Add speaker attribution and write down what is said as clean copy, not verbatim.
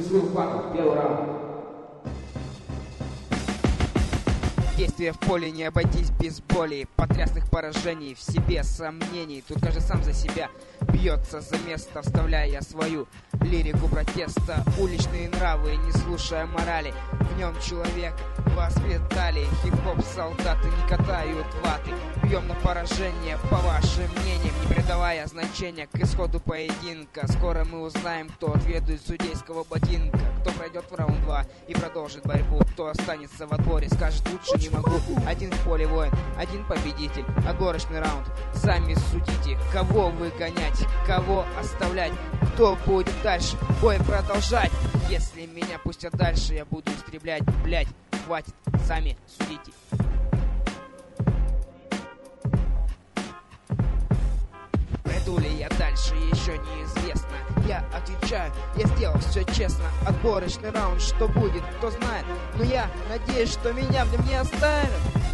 Speaker 1: свою хватку. Первый раунд.
Speaker 2: Действия в поле, не обойтись без боли, потрясных поражений, в себе сомнений. Тут каждый сам за себя бьется за место, вставляя свою лирику протеста. Уличные нравы, не слушая морали, в нем человек воспитали. Хип-хоп солдаты не катают ваты, бьем на поражение, по вашим мнениям, не придавая значения к исходу поединка. Скоро мы узнаем, кто отведает судейского ботинка, кто пройдет в раунд 2 и продолжит борьбу, кто останется в отборе, скажет лучше не могу. Один в поле воин, один победитель, отборочный раунд. Сами судите, кого выгонять, кого оставлять, кто будет дальше бой продолжать. Если меня пустят дальше, я буду истреблять, блять, хватит, сами судите. Пойду ли я дальше, еще неизвестно. Я отвечаю, я сделал все честно. Отборочный раунд, что будет, кто знает. Но я надеюсь, что меня в нем не оставят.